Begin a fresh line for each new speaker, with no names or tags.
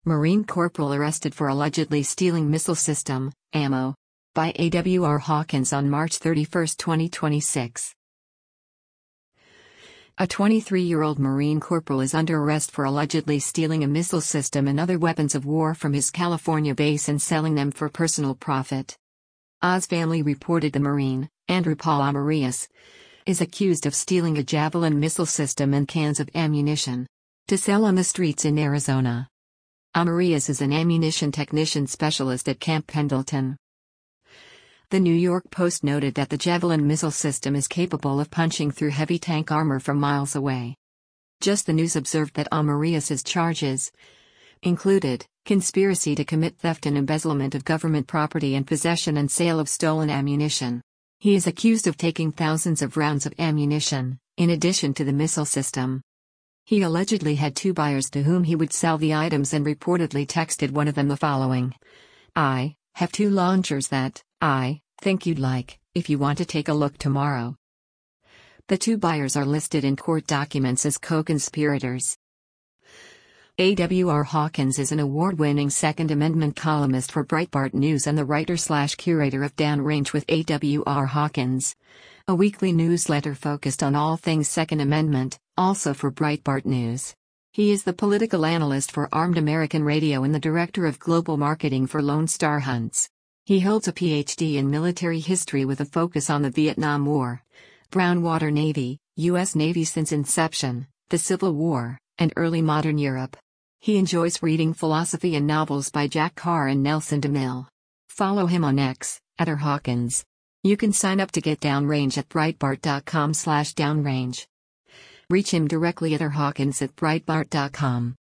Marine Corporal arrested for allegedly stealing missile system, ammo. By A.W.R. Hawkins on March 31, 2026. A 23-year-old Marine Corporal is under arrest for allegedly stealing a missile system and other weapons of war from his California base and selling them for personal profit. Oz Family reported the Marine, Andrew Paul Amarias, is accused of stealing a Javelin missile system and cans of ammunition to sell on the streets in Arizona. Amarias is an ammunition technician specialist at Camp Pendleton. The New York Post noted that the Javelin missile system is capable of punching through heavy tank armor from miles away. Just the News observed that Amarias's charges included conspiracy to commit theft and embezzlement of government property and possession and sale of stolen ammunition. He is accused of taking thousands of rounds of ammunition, in addition to the missile system. He allegedly had two buyers to whom he would sell the items and reportedly texted one of them the following: "I have two launchers that I think you'd like, if you want to take a look tomorrow." The two buyers are listed in court documents as co-conspirators. A.W.R. Hawkins is an award-winning Second Amendment columnist for Breitbart News and the writer/curator of Downrange with A.W.R. Hawkins, a weekly newsletter focused on all things Second Amendment, also for Breitbart News. He is the political analyst for Armed American Radio and the director of global marketing for Lone Star Hunts. He holds a Ph.D. in military history with a focus on the Vietnam War, Brown Water Navy, U.S. Navy since inception, the Civil War, and early modern Europe. He enjoys reading philosophy and novels by Jack Carr and Nelson DeMille. Follow him on X, @Hawkins. You can sign up to get Downrange at Breitbart.com/downrange. Reach him directly at Hawkins@Breitbart.com.